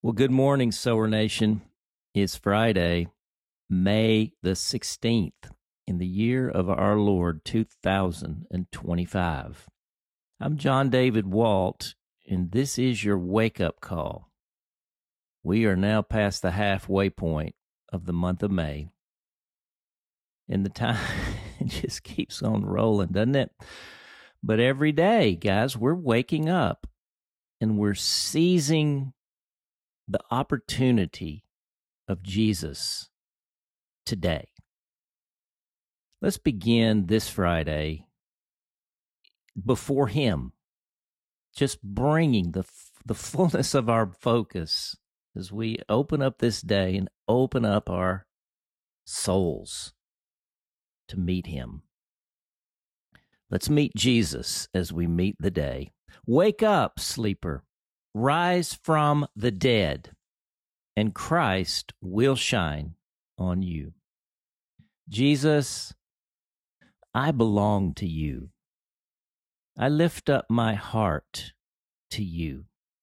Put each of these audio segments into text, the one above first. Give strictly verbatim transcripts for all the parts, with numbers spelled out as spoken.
Well, good morning, Sower Nation. It's Friday, May the sixteenth, in the year of our Lord, two thousand twenty-five. I'm John David Walt, and this is your wake-up call. We are now past the halfway point of the month of May, and the time it just keeps on rolling, doesn't it? But every day, guys, we're waking up, and we're seizing the opportunity of Jesus today. Let's begin this Friday before Him, just bringing the the fullness of our focus as we open up this day and open up our souls to meet Him. Let's meet Jesus as we meet the day. Wake up, sleeper. Rise from the dead, and Christ will shine on you. Jesus, I belong to you. I lift up my heart to you.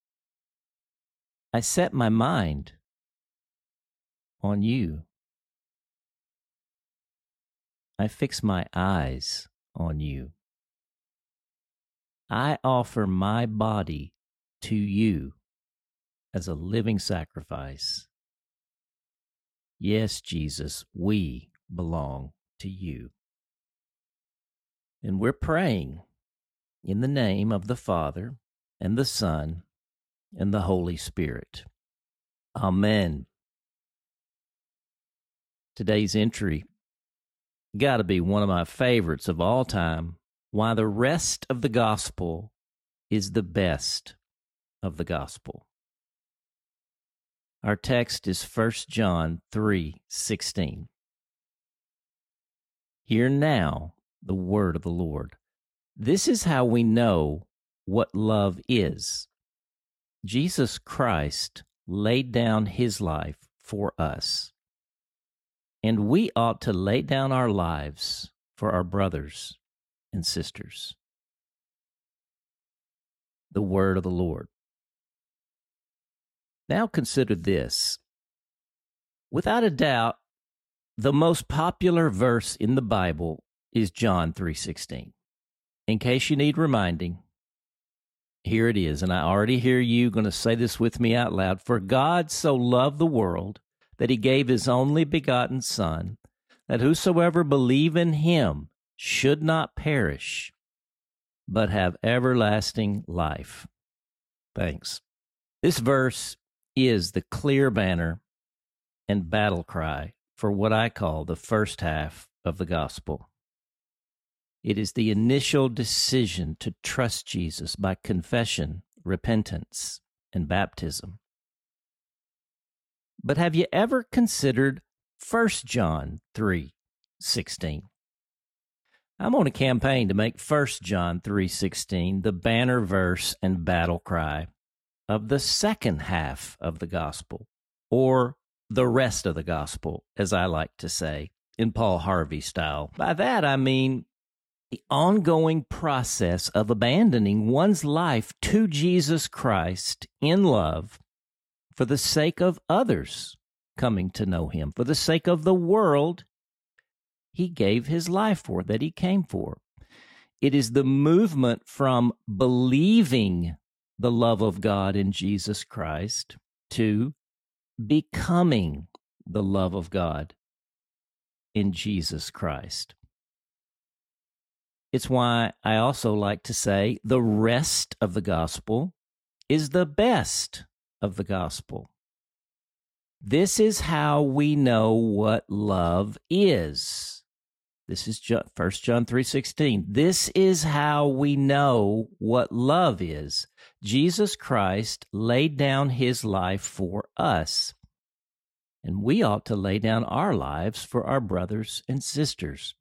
I set my mind on you. I fix my eyes on you. I offer my body to you as a living sacrifice. Yes, Jesus, we belong to you. And we're praying in the name of the Father and the Son and the Holy Spirit. Amen. Today's entry got to be one of my favorites of all time. Why the rest of the gospel is the best of the gospel. Our text is First John three sixteen. Hear now the word of the Lord. This is how we know what love is. Jesus Christ laid down His life for us, and we ought to lay down our lives for our brothers and sisters. The word of the Lord. Now consider this. Without a doubt, the most popular verse in the Bible is John three sixteen. In case you need reminding, here it is, and I already hear you going to say this with me out loud. For God so loved the world that He gave His only begotten Son, that whosoever believe in Him should not perish, but have everlasting life. Thanks. This verse is the clear banner and battle cry for what I call the first half of the gospel. It is the initial decision to trust Jesus by confession, repentance, and baptism. But have you ever considered First John three sixteen? I'm on a campaign to make First John three sixteen the banner verse and battle cry of the second half of the gospel, or the rest of the gospel, as I like to say, in Paul Harvey style. By that, I mean the ongoing process of abandoning one's life to Jesus Christ in love for the sake of others coming to know Him, for the sake of the world He gave His life for, that He came for. It is the movement from believing the love of God in Jesus Christ to becoming the love of God in Jesus Christ. It's why I also like to say the rest of the gospel is the best of the gospel. This is how we know what love is. This is First John three sixteen. This is how we know what love is. Jesus Christ laid down His life for us, and we ought to lay down our lives for our brothers and sisters.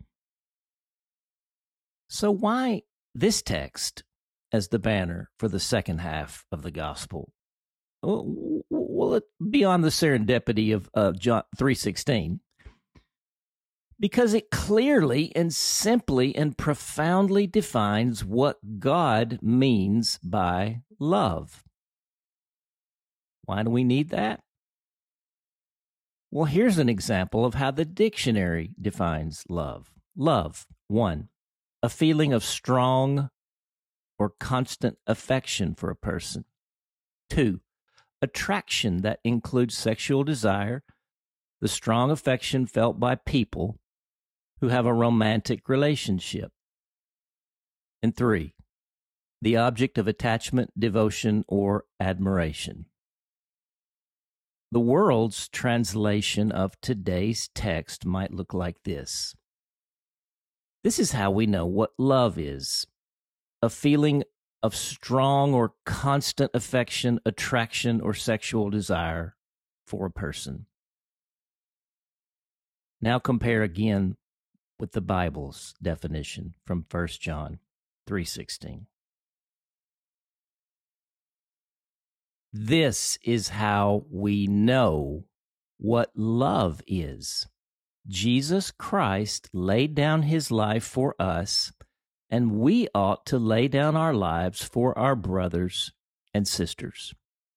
So why this text as the banner for the second half of the gospel? Well, beyond the serendipity of uh, John three sixteen, because it clearly and simply and profoundly defines what God means by love. Why do we need that? Well, here's an example of how the dictionary defines love. Love, one, a feeling of strong or constant affection for a person. Two, attraction that includes sexual desire, the strong affection felt by people who have a romantic relationship. And three, the object of attachment, devotion, or admiration. The world's translation of today's text might look like this. This is how we know what love is: a feeling of strong or constant affection, attraction, or sexual desire for a person. Now compare again with the Bible's definition from First John three sixteen. This is how we know what love is. Jesus Christ laid down his life for us, and we ought to lay down our lives for our brothers and sisters.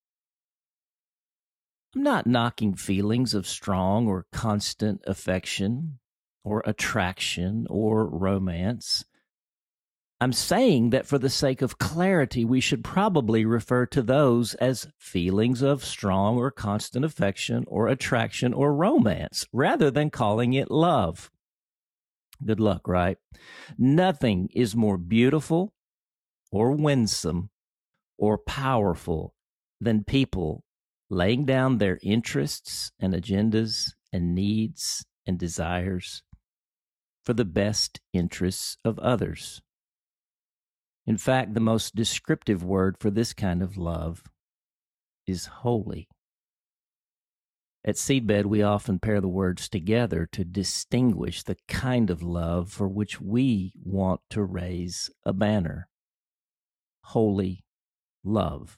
I'm not knocking feelings of strong or constant affection or attraction or romance. I'm saying that for the sake of clarity, we should probably refer to those as feelings of strong or constant affection or attraction or romance, rather than calling it love. Good luck, right? Nothing is more beautiful or winsome or powerful than people laying down their interests and agendas and needs and desires for the best interests of others. In fact, the most descriptive word for this kind of love is holy. At Seedbed, we often pair the words together to distinguish the kind of love for which we want to raise a banner. Holy love.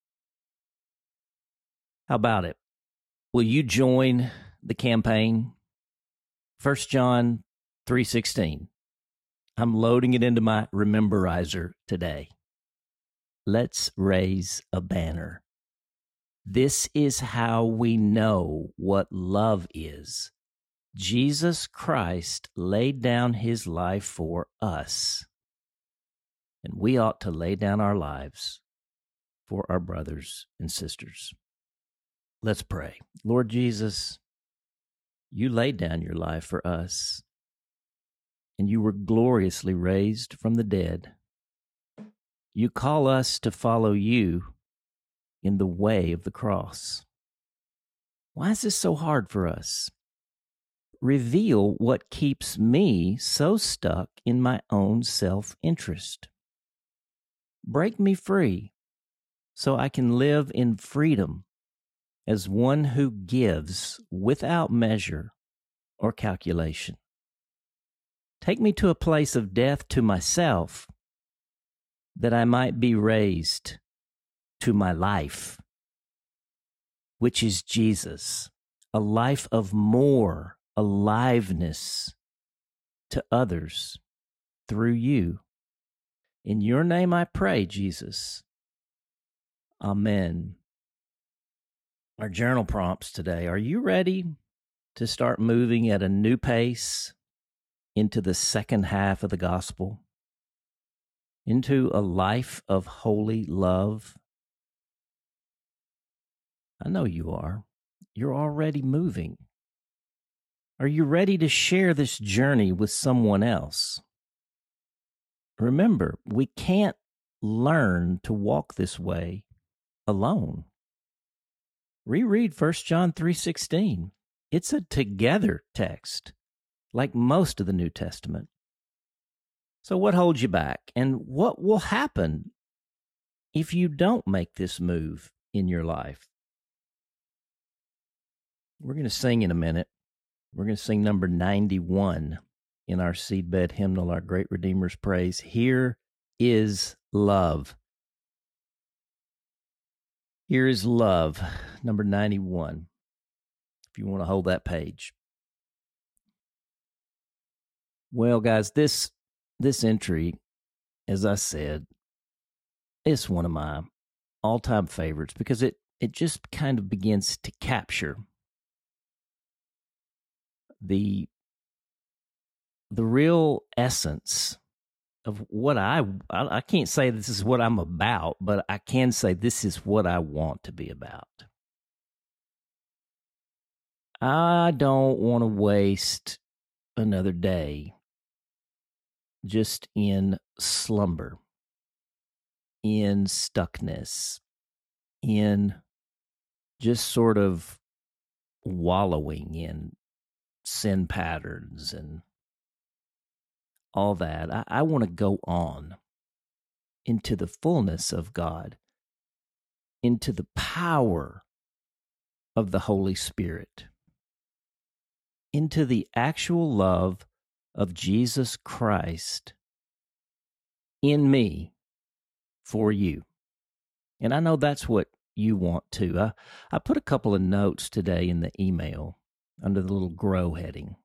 How about it? Will you join the campaign? First John three sixteen. I'm loading it into my rememberizer today. Let's raise a banner. This is how we know what love is. Jesus Christ laid down his life for us, and we ought to lay down our lives for our brothers and sisters. Let's pray. Lord Jesus, you laid down your life for us, and you were gloriously raised from the dead. You call us to follow you in the way of the cross. Why is this so hard for us? Reveal what keeps me so stuck in my own self-interest. Break me free so I can live in freedom as one who gives without measure or calculation. Take me to a place of death to myself, that I might be raised to my life, which is Jesus, a life of more aliveness to others through you. In your name I pray, Jesus. Amen. Our journal prompts today. Are you ready to start moving at a new pace into the second half of the gospel, into a life of holy love? I know you are. You're already moving. Are you ready to share this journey with someone else? Remember, we can't learn to walk this way alone. Reread First John three sixteen. It's a together text, like most of the New Testament. So what holds you back? And what will happen if you don't make this move in your life? We're going to sing in a minute. We're going to sing number ninety-one in our Seedbed hymnal, Our Great Redeemer's Praise. Here is love. Here is love, number ninety-one, if you want to hold that page. Well, guys, this this entry, as I said, is one of my all-time favorites because it it just kind of begins to capture the the real essence of what I, I I can't say this is what I'm about, but I can say this is what I want to be about. I don't want to waste another day just in slumber, in stuckness, in just sort of wallowing in sin patterns and all that. I, I want to go on into the fullness of God, into the power of the Holy Spirit, into the actual love of Jesus Christ in me for you. And I know that's what you want too. I, I put a couple of notes today in the email under the little grow heading.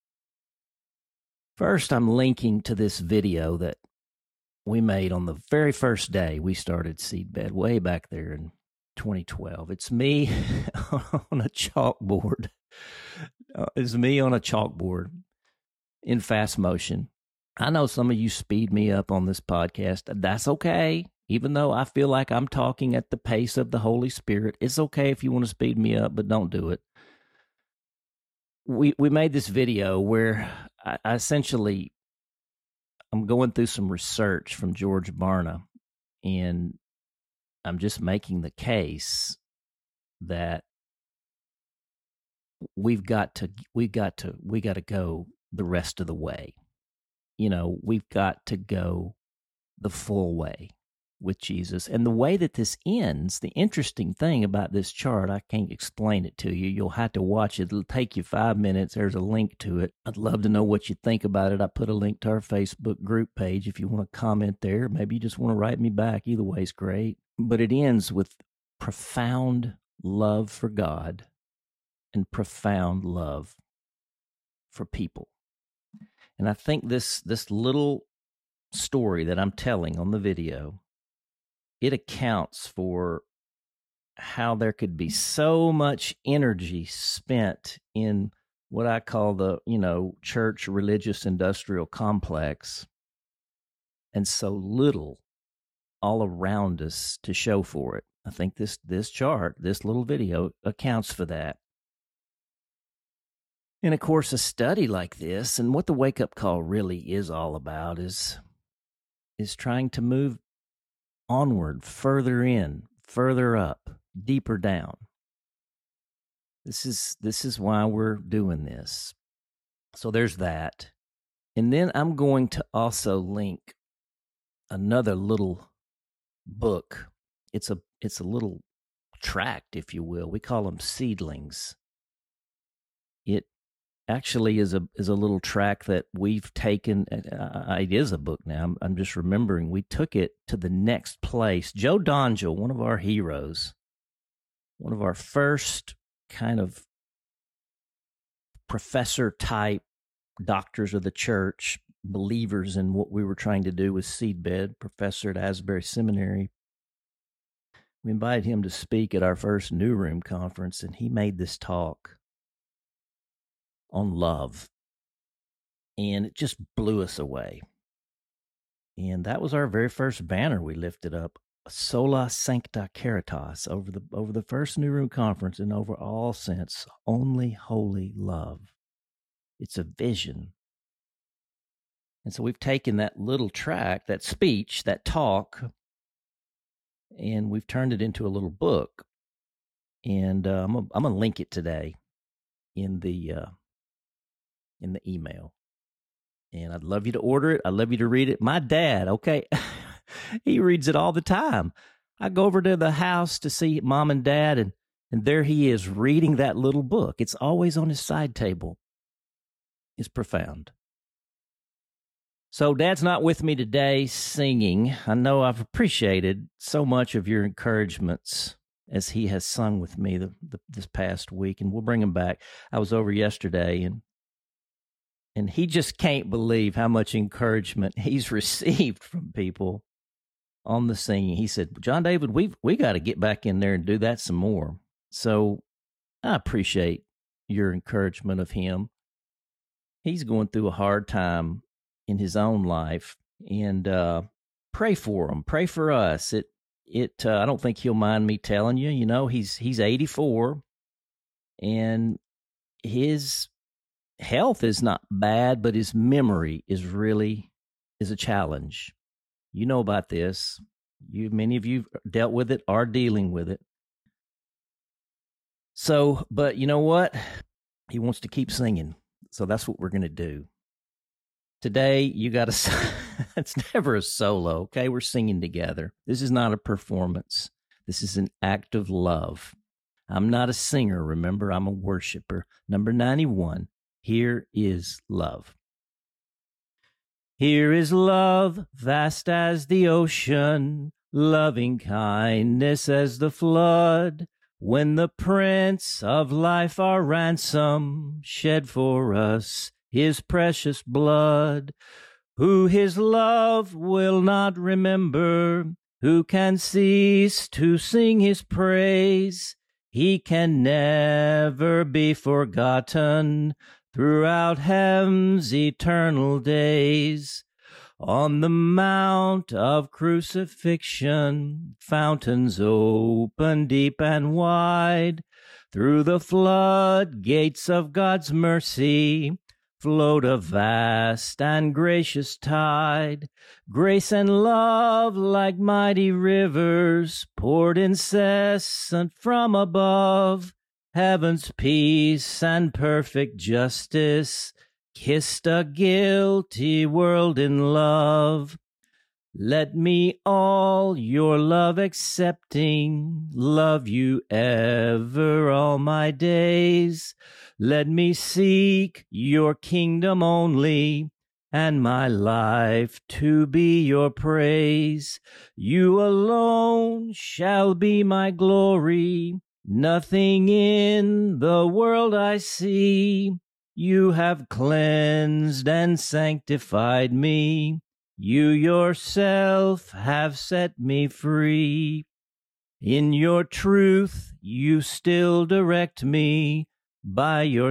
First, I'm linking to this video that we made on the very first day we started Seedbed, way back there in twenty twelve. It's me on a chalkboard. Uh, it's me on a chalkboard in fast motion. I know some of you speed me up on this podcast. That's okay. Even though I feel like I'm talking at the pace of the Holy Spirit, it's okay if you want to speed me up, but don't do it. We we made this video where I, I essentially, I'm going through some research from George Barna, and I'm just making the case that we've got to, we've got to, we got to go the rest of the way. You know, we've got to go the full way with Jesus. And the way that this ends, the interesting thing about this chart, I can't explain it to you. You'll have to watch it. It'll take you five minutes. There's a link to it. I'd love to know what you think about it. I put a link to our Facebook group page if you want to comment there. Maybe you just want to write me back. Either way is great. But it ends with profound love for God and profound love for people. And I think this this little story that I'm telling on the video, it accounts for how there could be so much energy spent in what I call the, you know, church religious industrial complex, and so little all around us to show for it. I think this this chart, this little video accounts for that. And of course, a study like this, and what the wake-up call really is all about, is, is trying to move onward, further in, further up, deeper down. This is this is why we're doing this. So there's that. And then I'm going to also link another little book. It's a it's a little tract, if you will. We call them seedlings. It actually is a is a little tract that we've taken. Uh, it is a book now. I'm, I'm just remembering. We took it to the next place. Joe Dongell, one of our heroes, one of our first kind of professor-type doctors of the church, believers in what we were trying to do with Seedbed, professor at Asbury Seminary. We invited him to speak at our first New Room conference, and he made this talk on love, and it just blew us away. And that was our very first banner we lifted up, Sola Sancta Caritas, over the over the first New Room conference, and over all since, only holy love. It's a vision. And so we've taken that little track, that speech, that talk, and we've turned it into a little book. And uh, I'm gonna, I'm gonna link it today in the uh, in the email. And I'd love you to order it. I'd love you to read it. My dad, okay, he reads it all the time. I go over to the house to see mom and dad, and, and there he is reading that little book. It's always on his side table. It's profound. So Dad's not with me today singing. I know I've appreciated so much of your encouragements as he has sung with me the, the, this past week, and we'll bring him back. I was over yesterday, and And he just can't believe how much encouragement he's received from people on the singing. He said, John David, we've, we got to get back in there and do that some more. So I appreciate your encouragement of him. He's going through a hard time in his own life, and uh, pray for him. Pray for us. It, it. Uh, I don't think he'll mind me telling you. You know, he's he's eighty-four, and his health is not bad, but his memory is really is a challenge. You know about this. You many of you dealt with it, are dealing with it. So, but you know what? He wants to keep singing. So that's what we're going to do. Today, you got to, it's never a solo, okay? We're singing together. This is not a performance. This is an act of love. I'm not a singer, remember? I'm a worshiper. Number ninety-one, here is love. Here is love, vast as the ocean, loving kindness as the flood. When the Prince of Life our ransom shed for us his precious blood, who his love will not remember, who can cease to sing his praise? He can never be forgotten throughout heaven's eternal days. On the mount of crucifixion, fountains open deep and wide. Through the floodgates of God's mercy flowed a vast and gracious tide. Grace and love like mighty rivers poured incessant from above. Heaven's peace and perfect justice kissed a guilty world in love. Let me, all your love accepting, love you ever all my days. Let me seek your kingdom only, and my life to be your praise. You alone shall be my glory, nothing in the world I see. You have cleansed and sanctified me. You yourself have set me free. In your truth you still direct me, by your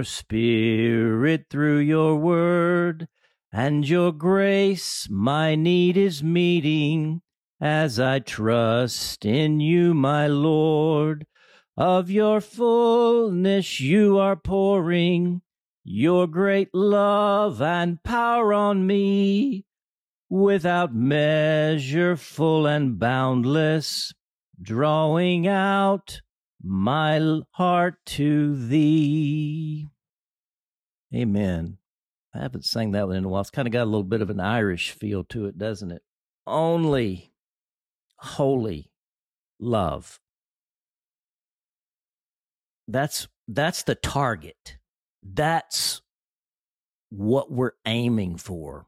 Spirit through your word. And your grace my need is meeting, as I trust in you, my Lord. Of your fullness you are pouring your great love and power on me, without measure, full and boundless, drawing out my heart to thee. Amen. I haven't sang that one in a while. It's kind of got a little bit of an Irish feel to it, doesn't it? Only holy love. That's that's the target. That's what we're aiming for.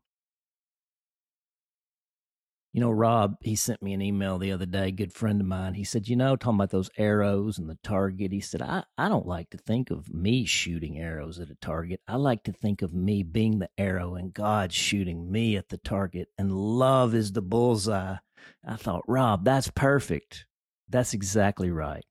You know, Rob, he sent me an email the other day, good friend of mine. He said, you know, talking about those arrows and the target, he said, I, I don't like to think of me shooting arrows at a target. I like to think of me being the arrow and God shooting me at the target, and love is the bullseye. I thought, Rob, that's perfect. That's exactly right.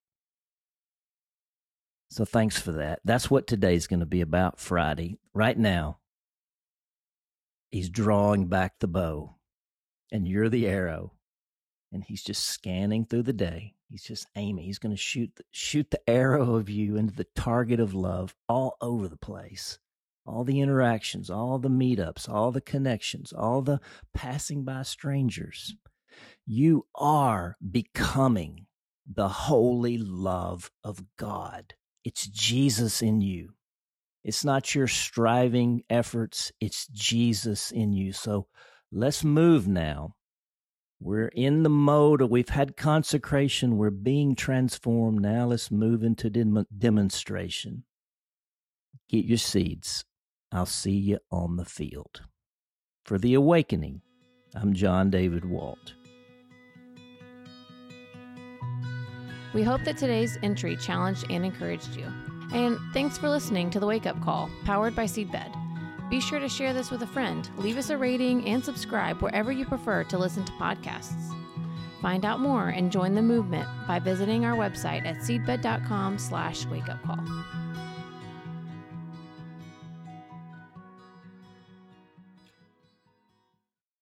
So thanks for that. That's what today's going to be about, Friday. Right now, he's drawing back the bow, and you're the arrow, and he's just scanning through the day. He's just aiming. He's going to shoot the, shoot the arrow of you into the target of love all over the place. All the interactions, all the meetups, all the connections, all the passing by strangers. You are becoming the holy love of God. It's Jesus in you. It's not your striving efforts. It's Jesus in you. So let's move now. We're in the mode of, we've had consecration. We're being transformed. Now let's move into dem- demonstration. Get your seeds. I'll see you on the field. For The Awakening, I'm John David Walt. We hope that today's entry challenged and encouraged you. And thanks for listening to The Wake Up Call, powered by Seedbed. Be sure to share this with a friend, leave us a rating, and subscribe wherever you prefer to listen to podcasts. Find out more and join the movement by visiting our website at seedbed dot com slash wake up call.